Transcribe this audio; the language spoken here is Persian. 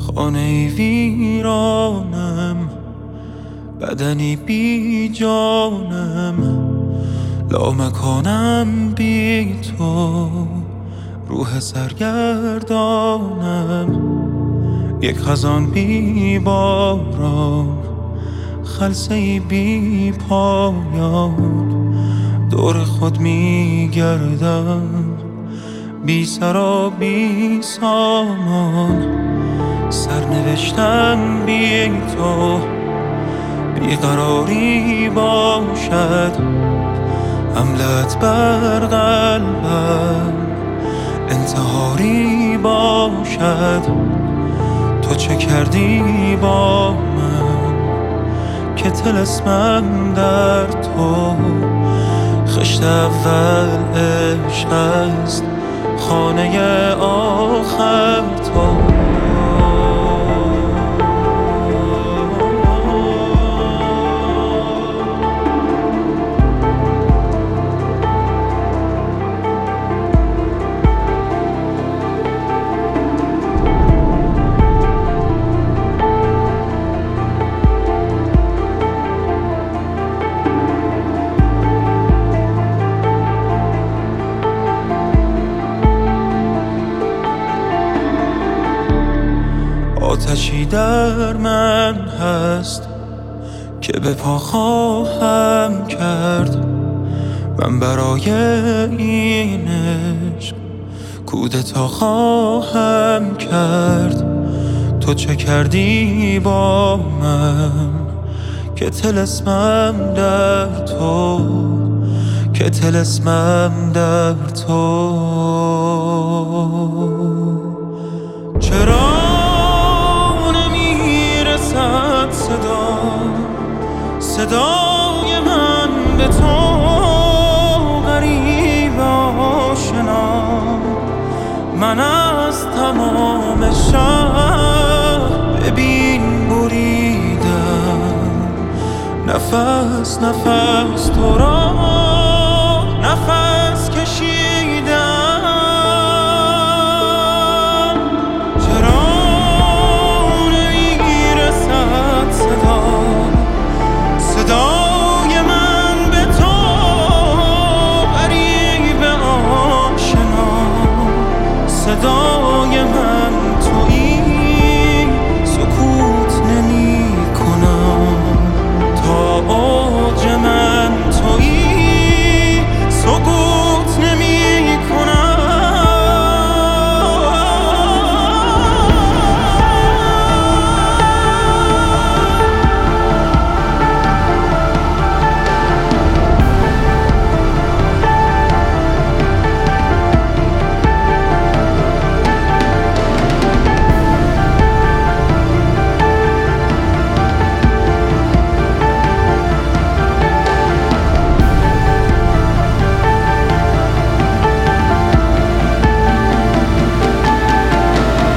خانه ویرانم، بدنی بی جانم، لامکانم بی تو، روح سرگردانم، یک خزان بی باران، خلسه‌ای بی پایان، دور خود می گردم، بی سر و بی سامان، سرنوشتم بی تو، بیقراری باشد، حملت بر قلبم انتحاری باشد. تو چه کردی با من که طلسمم در تو، خشت اول عشق است، خانه آخر تو. آتشی در من هست که به پا خواهم کرد، من برای این عشق کودتا خواهم کرد. تو چه کردی با من که طلسمم در تو، که طلسمم در تو. چرا صدای من به تو غریب آشنا، من از تمام شهر ببین بریدم، نفس نفس تو را